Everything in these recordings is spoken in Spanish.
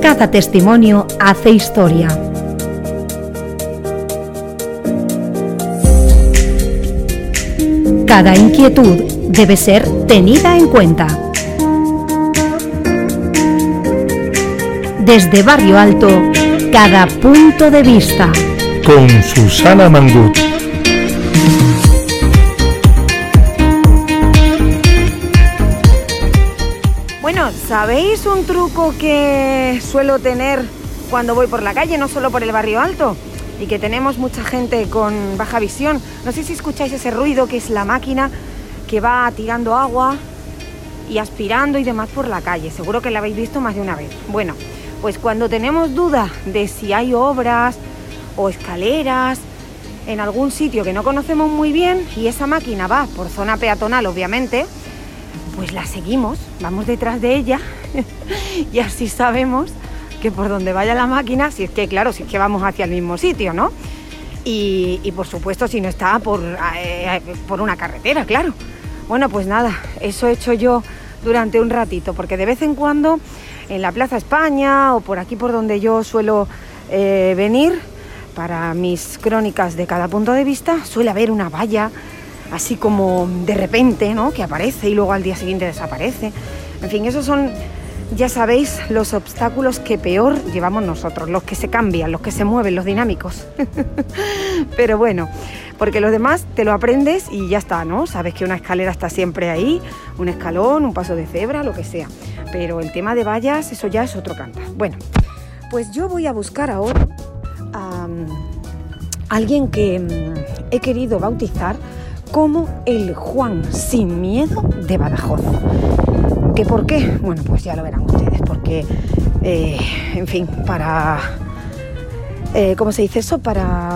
Cada testimonio hace historia. Cada inquietud debe ser tenida en cuenta. Desde Barrio Alto, cada punto de vista. Con Susana Mangut. Bueno, ¿sabéis un truco que suelo tener cuando voy por la calle, no solo por el Barrio Alto? Y que tenemos mucha gente con baja visión. No sé si escucháis ese ruido que es la máquina que va tirando agua y aspirando y demás por la calle. Seguro que la habéis visto más de una vez. Bueno, pues cuando tenemos duda de si hay obras o escaleras en algún sitio que no conocemos muy bien y esa máquina va por zona peatonal, obviamente, pues la seguimos, vamos detrás de ella y así sabemos que por donde vaya la máquina, si es que vamos hacia el mismo sitio, ¿no? Y por supuesto si no está por una carretera, claro. Bueno, pues nada, eso he hecho yo durante un ratito, porque de vez en cuando en la Plaza España o por aquí por donde yo suelo venir para mis crónicas de cada punto de vista, suele haber una valla así como de repente, ¿no? Que aparece y luego al día siguiente desaparece. En fin, esos son, ya sabéis, los obstáculos que peor llevamos nosotros, los que se cambian, los que se mueven, los dinámicos. Pero bueno, porque los demás te lo aprendes y ya está, ¿no? Sabes que una escalera está siempre ahí, un escalón, un paso de cebra, lo que sea. Pero el tema de vallas, eso ya es otro cantar. Bueno, pues yo voy a buscar ahora a alguien que he querido bautizar como el Juan sin miedo de Badajoz. ¿Qué por qué? Bueno, pues ya lo verán ustedes, porque, en fin, para... ¿cómo se dice eso? Para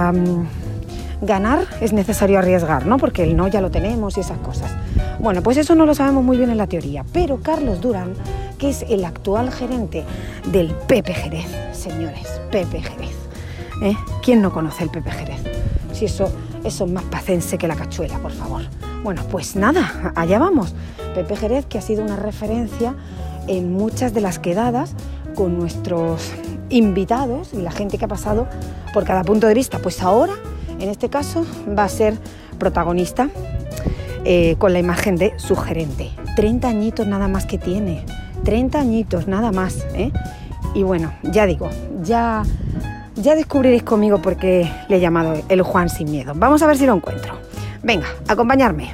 ganar es necesario arriesgar, ¿no? Porque el no ya lo tenemos y esas cosas. Bueno, pues eso no lo sabemos muy bien en la teoría, pero Carlos Durán, que es el actual gerente del Pepe Jerez, señores, Pepe Jerez. ¿Quién no conoce el Pepe Jerez? Si eso es más pacense que la cachuela, por favor. Bueno, pues nada, allá vamos. Pepe Jerez, que ha sido una referencia en muchas de las quedadas con nuestros invitados y la gente que ha pasado por cada punto de vista. Pues ahora, en este caso, va a ser protagonista con la imagen de su gerente. 30 añitos nada más que tiene. 30 añitos nada más, ¿eh? Y bueno, ya digo, ya descubriréis conmigo por qué le he llamado el Juan sin miedo. Vamos a ver si lo encuentro. Venga, acompañarme.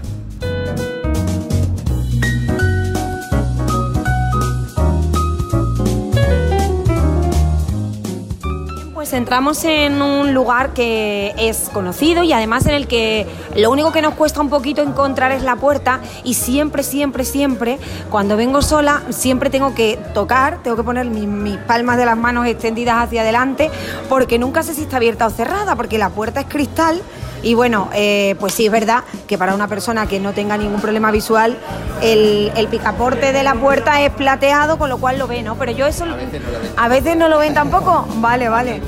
Pues entramos en un lugar que es conocido y además en el que lo único que nos cuesta un poquito encontrar es la puerta y siempre, cuando vengo sola, siempre tengo que poner mis palmas de las manos extendidas hacia adelante porque nunca sé si está abierta o cerrada porque la puerta es cristal y bueno, pues sí, es verdad que para una persona que no tenga ningún problema visual el picaporte de la puerta es plateado, con lo cual lo ve, ¿no? Pero yo eso... ¿A veces no lo ven tampoco? Vale,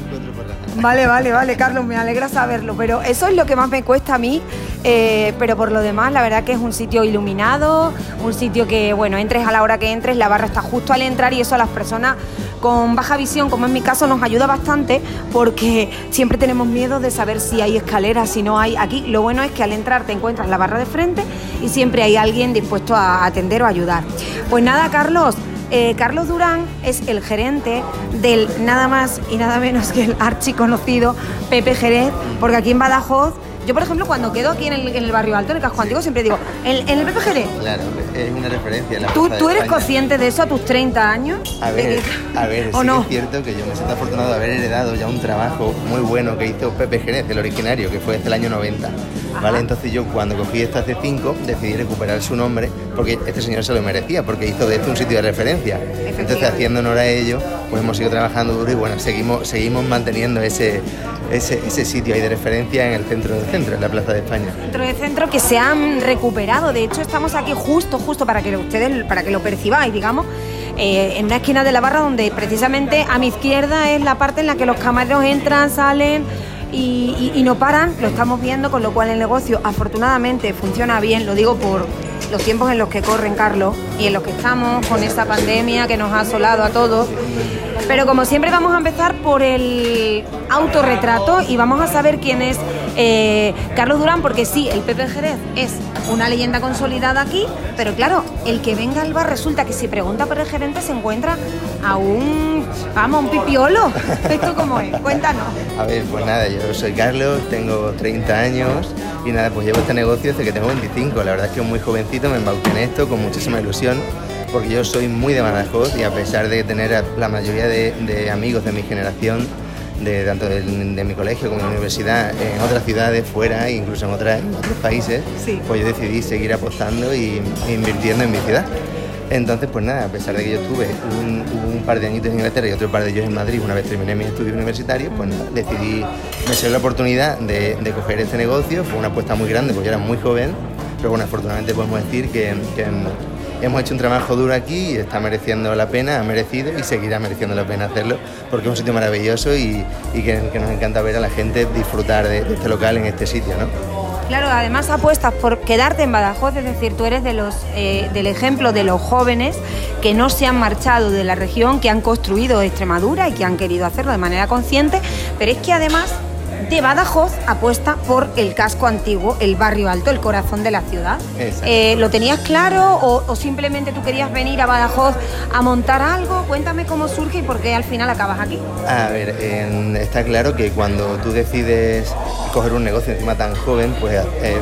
Carlos, me alegra saberlo, pero eso es lo que más me cuesta a mí, pero por lo demás, la verdad que es un sitio iluminado, un sitio que, bueno, entres a la hora que entres, la barra está justo al entrar y eso a las personas con baja visión, como en mi caso, nos ayuda bastante porque siempre tenemos miedo de saber si hay escaleras, si no hay. Aquí lo bueno es que al entrar te encuentras la barra de frente y siempre hay alguien dispuesto a atender o ayudar. Pues nada, Carlos Durán es el gerente del nada más y nada menos que el archiconocido Pepe Jerez, porque aquí en Badajoz, yo por ejemplo cuando quedo aquí en el Barrio Alto, en el casco antiguo, siempre digo, ¿en el Pepe Jerez? Claro, es una referencia. ¿Tú eres consciente de eso a tus 30 años? A ver, ¿O sí no? Es cierto que yo me siento afortunado de haber heredado ya un trabajo muy bueno que hizo Pepe Jerez, el originario, que fue desde el año 90. ¿Vale? Entonces yo cuando cogí esto hace 5 decidí recuperar su nombre porque este señor se lo merecía, porque hizo de esto un sitio de referencia. Entonces haciendo honor a ello, pues hemos ido trabajando duro y bueno, seguimos manteniendo ese sitio ahí de referencia en el centro del centro, en la Plaza de España. Centro de centro que se han recuperado, de hecho estamos aquí justo para que lo percibáis, digamos, en una esquina de la barra donde precisamente a mi izquierda es la parte en la que los camareros entran, salen y no paran, lo estamos viendo, con lo cual el negocio afortunadamente funciona bien, lo digo los tiempos en los que corren, Carlos, y en los que estamos con esta pandemia que nos ha asolado a todos. Pero como siempre vamos a empezar por el autorretrato y vamos a saber quién es Carlos Durán, porque sí, el Pepe Jerez es una leyenda consolidada aquí, pero claro, el que venga al bar resulta que si pregunta por el gerente se encuentra a un pipiolo. ¿Esto cómo es? Cuéntanos. A ver, pues nada, yo soy Carlos, tengo 30 años y nada, pues llevo este negocio desde que tengo 25. La verdad es que muy jovencito me embauqué en esto con muchísima ilusión, porque yo soy muy de Badajoz y a pesar de tener a la mayoría de amigos de mi generación, tanto de mi colegio como de mi universidad, en otras ciudades, fuera, incluso en otros países, sí, pues yo decidí seguir apostando y invirtiendo en mi ciudad. Entonces, pues nada, a pesar de que yo estuve un par de añitos en Inglaterra y otro par de ellos en Madrid, una vez terminé mis estudios universitarios, pues nada, me salió la oportunidad de coger este negocio. Fue una apuesta muy grande porque yo era muy joven, pero bueno, afortunadamente podemos decir que hemos hecho un trabajo duro aquí y está mereciendo la pena, ha merecido y seguirá mereciendo la pena hacerlo, porque es un sitio maravilloso y que nos encanta ver a la gente disfrutar de este local en este sitio, ¿no? Claro, además apuestas por quedarte en Badajoz, es decir, tú eres del ejemplo de los jóvenes que no se han marchado de la región, que han construido Extremadura y que han querido hacerlo de manera consciente, pero es que además de Badajoz apuesta por el casco antiguo, el barrio alto, el corazón de la ciudad. ¿Lo tenías claro o simplemente tú querías venir a Badajoz a montar algo? Cuéntame cómo surge y por qué al final acabas aquí. A ver, está claro que cuando tú decides coger un negocio encima tan joven, pues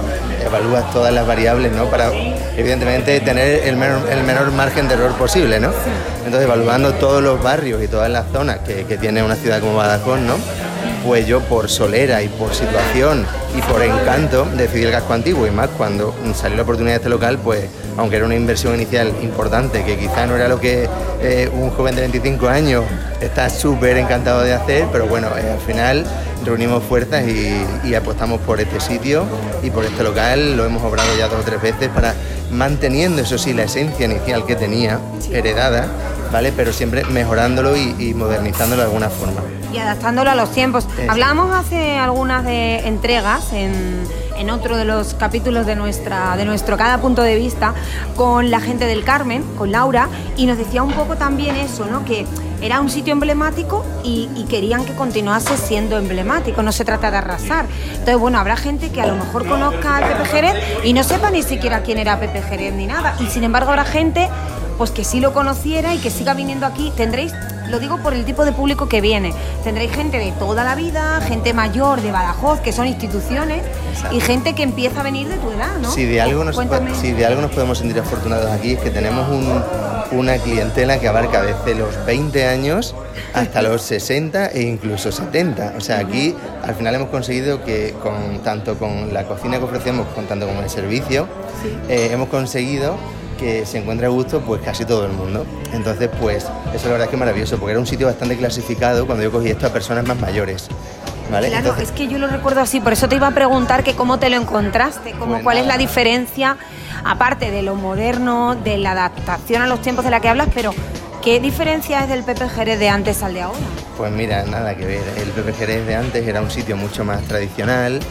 evalúas todas las variables, ¿no? Para, evidentemente, tener el menor margen de error posible, ¿no? Entonces, evaluando todos los barrios y todas las zonas que tiene una ciudad como Badajoz, ¿no? Pues yo, por solera y por situación y por encanto, decidí el casco antiguo, y más cuando salió la oportunidad de este local, pues aunque era una inversión inicial importante, que quizá no era lo que un joven de 25 años está súper encantado de hacer, pero bueno, al final reunimos fuerzas y apostamos por este sitio y por este local. Lo hemos obrado ya 2 o 3 veces para manteniendo, eso sí, la esencia inicial que tenía, heredada, ¿vale? Pero siempre mejorándolo y modernizándolo de alguna forma. Y adaptándolo a los tiempos. Hablábamos hace algunas de entregas en otro de los capítulos de nuestro Cada Punto de Vista con la gente del Carmen, con Laura, y nos decía un poco también eso, ¿no? Que era un sitio emblemático y querían que continuase siendo emblemático, no se trata de arrasar. Entonces, bueno, habrá gente que a lo mejor conozca al Pepe Jerez y no sepa ni siquiera quién era Pepe Jerez ni nada, y sin embargo habrá gente pues que sí lo conociera y que siga viniendo aquí. Tendréis, lo digo por el tipo de público que viene, tendréis gente de toda la vida, gente mayor de Badajoz, que son instituciones. Exacto. Y gente que empieza a venir de tu edad, ¿no? Si de algo nos podemos sentir afortunados aquí, es que tenemos una clientela que abarca desde los 20 años hasta los 60 e incluso 70. O sea, aquí al final hemos conseguido que tanto con la cocina que ofrecemos, tanto como el servicio, sí, hemos conseguido que se encuentre a gusto pues casi todo el mundo. Entonces, pues eso la verdad es que es maravilloso, porque era un sitio bastante clasificado cuando yo cogí esto a personas más mayores, ¿vale? Claro, entonces, es que yo lo recuerdo así, por eso te iba a preguntar que cómo te lo encontraste, cuál es la diferencia, aparte de lo moderno, de la adaptación a los tiempos de la que hablas, pero ¿qué diferencia es del Pepe Jerez de antes al de ahora? Pues mira, nada que ver. El Pepe Jerez de antes era un sitio mucho más tradicional,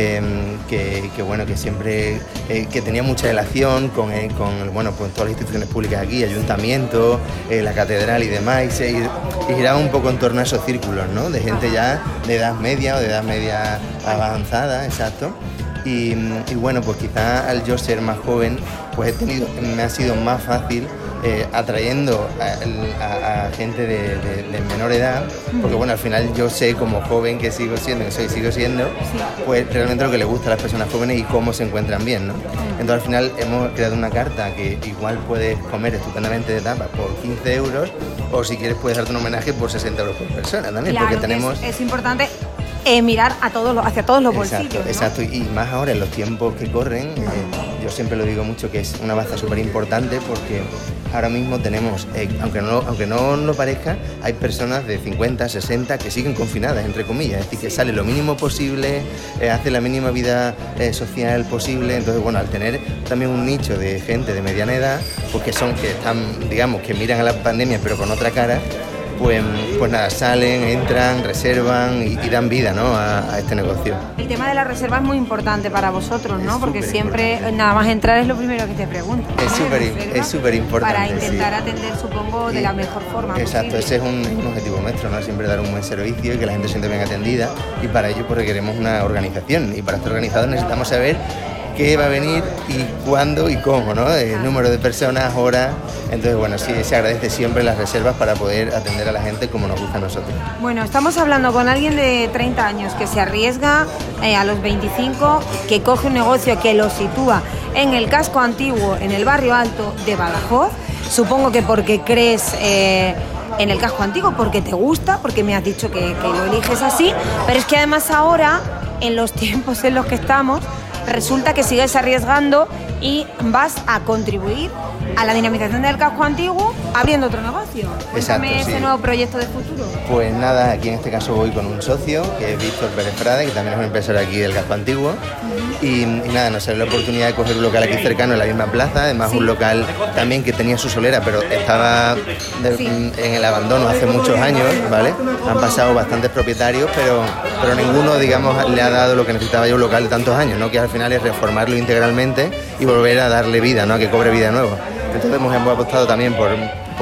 que siempre que tenía mucha relación con pues, todas las instituciones públicas aquí, ayuntamiento, la catedral y demás, y giraba un poco en torno a esos círculos, ¿no? De gente ya de edad media o de edad media avanzada, exacto. Y bueno, pues quizá al yo ser más joven, pues me ha sido más fácil atrayendo a gente de menor edad, porque bueno, al final yo sé como joven que sigo siendo, pues realmente lo que le gusta a las personas jóvenes y cómo se encuentran bien, ¿no? Entonces al final hemos creado una carta que igual puedes comer estupendamente de tapas por 15 euros, o si quieres puedes darte un homenaje por 60 euros por persona también, claro, porque tenemos... Es importante mirar hacia todos los bolsillos, ¿no? Exacto, y más ahora en los tiempos que corren, yo siempre lo digo mucho, que es una baza súper importante, porque ahora mismo tenemos, aunque no lo parezca, hay personas de 50, 60 que siguen confinadas, entre comillas, es decir, que sale lo mínimo posible, hace la mínima vida social posible. Entonces, bueno, al tener también un nicho de gente de mediana edad, pues que están, digamos, que miran a la pandemia pero con otra cara, pues nada, salen, entran, reservan y dan vida, ¿no?, a este negocio. El tema de la reserva es muy importante para vosotros, ¿no? Porque siempre, nada más entrar es lo primero que te preguntan. Es súper importante. Para intentar atender, supongo, de la mejor forma Exacto, posible. ese es un objetivo nuestro, ¿no? Siempre dar un buen servicio y que la gente se sienta bien atendida, y para ello pues requeremos una organización, y para estar organizados necesitamos saber qué va a venir y cuándo y cómo, ¿no? El número de personas, horas. Entonces, bueno, sí, se agradece siempre las reservas para poder atender a la gente como nos gusta a nosotros. Bueno, estamos hablando con alguien de 30 años que se arriesga a los 25, que coge un negocio que lo sitúa en el casco antiguo, en el barrio alto de Badajoz. Supongo que porque crees en el casco antiguo, porque te gusta, porque me has dicho que lo eliges así, pero es que además ahora, en los tiempos en los que estamos, resulta que sigues arriesgando y vas a contribuir a la dinamización del casco antiguo abriendo otro negocio. Cuéntame ese nuevo proyecto de futuro. Pues nada, aquí en este caso voy con un socio, que es Víctor Pérez Frade, que también es un empresario aquí del casco antiguo. Y nada, nos salió la oportunidad de coger un local aquí cercano, en la misma plaza, además un local también que tenía su solera, pero estaba en el abandono hace muchos años, ¿vale? Han pasado bastantes propietarios, pero ninguno, digamos, le ha dado lo que necesitaba ya un local de tantos años, ¿no? Que al final es reformarlo integralmente y volver a darle vida, ¿no? A que cobre vida de nuevo. Entonces hemos apostado también por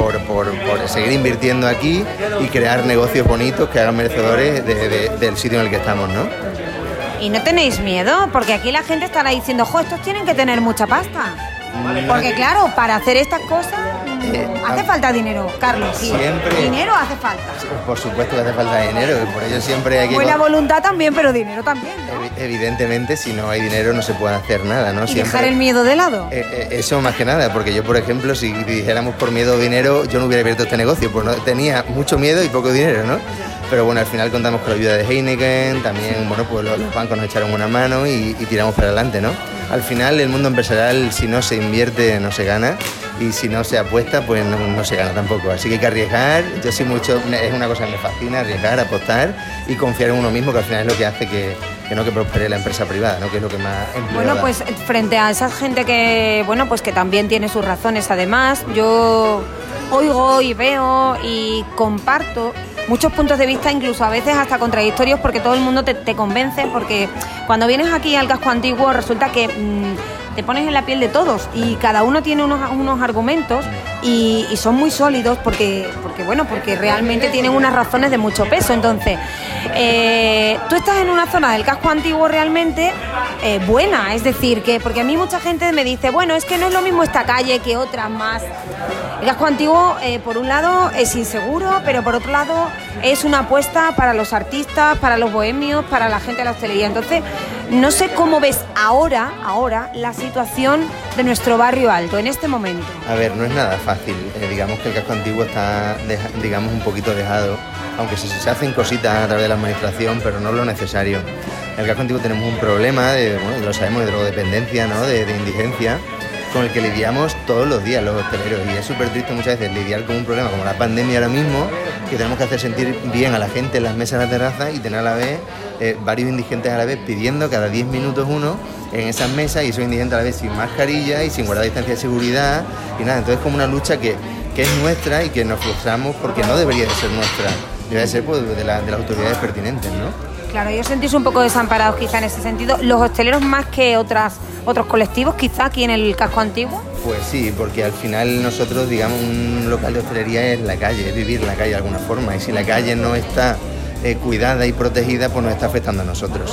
seguir invirtiendo aquí y crear negocios bonitos que hagan merecedores del sitio en el que estamos, ¿no? ¿Y no tenéis miedo? Porque aquí la gente estará diciendo, jo, estos tienen que tener mucha pasta. Porque claro, para hacer estas cosas hace falta dinero, Carlos. Siempre. Dinero hace falta. Por supuesto que hace falta dinero, por ello siempre hay que... Buena voluntad también, pero dinero también, ¿no? Evidentemente, si no hay dinero no se puede hacer nada, ¿no? Y siempre... dejar el miedo de lado. Eso más que nada, porque yo, por ejemplo, si dijéramos por miedo o dinero, yo no hubiera abierto este negocio, pues no, tenía mucho miedo y poco dinero, ¿no? Pero bueno, al final contamos con la ayuda de Heineken, también, bueno, pues los bancos nos echaron una mano y tiramos para adelante, ¿no? Al final, el mundo empresarial, si no se invierte, no se gana, y si no se apuesta, pues no se gana tampoco. Así que hay que arriesgar. Yo soy mucho, es una cosa que me fascina, arriesgar, apostar y confiar en uno mismo, que al final es lo que hace que prospere la empresa privada, ¿no? Que es lo que más empleo Bueno, da. pues frente a esa gente que, bueno, pues que también tiene sus razones, además, yo oigo y veo y comparto muchos puntos de vista, incluso a veces hasta contradictorios, porque todo el mundo te convence, porque cuando vienes aquí al casco antiguo resulta que te pones en la piel de todos y cada uno tiene unos argumentos y son muy sólidos porque realmente tienen unas razones de mucho peso. Entonces, tú estás en una zona del casco antiguo realmente buena, es decir, que porque a mí mucha gente me dice, bueno, es que no es lo mismo esta calle que otras más. El casco antiguo, por un lado, es inseguro, pero por otro lado es una apuesta para los artistas, para los bohemios, para la gente de la hostelería. Entonces, no sé cómo ves ahora la situación de nuestro barrio alto en este momento. A ver, no es nada fácil. Digamos que el casco antiguo está, digamos, un poquito dejado, aunque se hacen cositas a través de la administración, pero no lo necesario. En el casco antiguo tenemos un problema, lo sabemos, de drogodependencia, ¿no? de indigencia, con el que lidiamos todos los días los hosteleros, y es súper triste muchas veces lidiar con un problema como la pandemia ahora mismo, que tenemos que hacer sentir bien a la gente en las mesas de la terraza y tener a la vez varios indigentes a la vez pidiendo cada 10 minutos uno en esas mesas, y esos indigentes a la vez sin mascarilla y sin guardar distancia de seguridad y nada. Entonces es como una lucha que es nuestra y que nos frustramos porque no debería de ser nuestra, debería de ser pues, de las autoridades pertinentes, ¿no? Claro, yo sentís un poco desamparados quizá en ese sentido. ¿Los hosteleros más que otros colectivos quizá aquí en el casco antiguo? Pues sí, porque al final nosotros, digamos, un local de hostelería es la calle, es vivir la calle de alguna forma, y si la calle no está cuidada y protegida, pues nos está afectando a nosotros.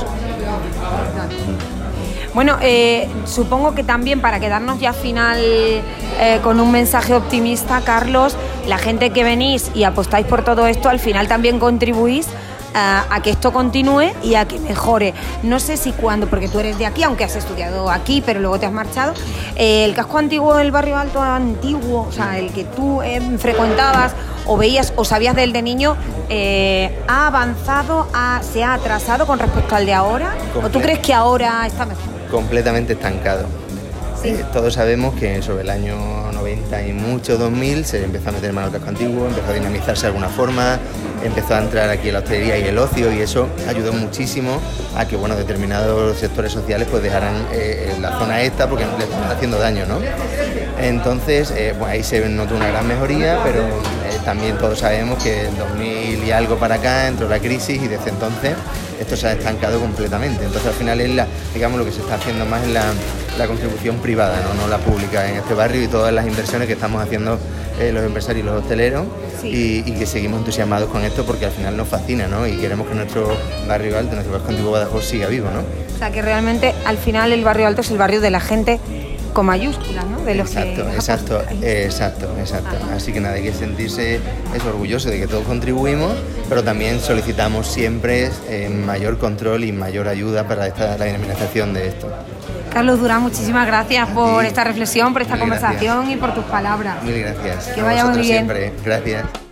Bueno, supongo que también, para quedarnos ya al final con un mensaje optimista, Carlos, la gente que venís y apostáis por todo esto, al final también contribuís a que esto continúe y a que mejore. No sé si cuándo, porque tú eres de aquí, aunque has estudiado aquí, pero luego te has marchado, el casco antiguo del barrio alto antiguo, o sea, el que tú frecuentabas o veías o sabías del de niño, ¿ha avanzado, se ha atrasado con respecto al de ahora? ¿O tú crees que ahora está mejor? Completamente estancado. Sí. Todos sabemos que sobre el año 90 y mucho, 2000, se empezó a meter mano al casco antiguo, empezó a dinamizarse de alguna forma, empezó a entrar aquí la hostelería y el ocio, y eso ayudó muchísimo a que determinados sectores sociales pues dejaran la zona esta porque les estaban haciendo daño, ¿no? Entonces, ahí se notó una gran mejoría, pero también todos sabemos que en 2000 y algo para acá entró la crisis y desde entonces esto se ha estancado completamente. Entonces al final es digamos lo que se está haciendo más es la contribución privada, no la pública en este barrio, y todas las inversiones que estamos haciendo los empresarios y los hosteleros, sí. y que seguimos entusiasmados con esto porque al final nos fascina, ¿no? Y queremos que nuestro barrio alto, nuestro casco antiguo Badajoz siga vivo, ¿no? O sea que realmente al final el barrio alto es el barrio de la gente con mayúsculas, ¿no? De los exacto. Así que nada, hay que sentirse orgulloso de que todos contribuimos, pero también solicitamos siempre mayor control y mayor ayuda para la dinamización de esto. Carlos Durán, muchísimas gracias por esta reflexión, por esta conversación y por tus palabras. Mil gracias. Que vaya muy bien. Siempre. Gracias.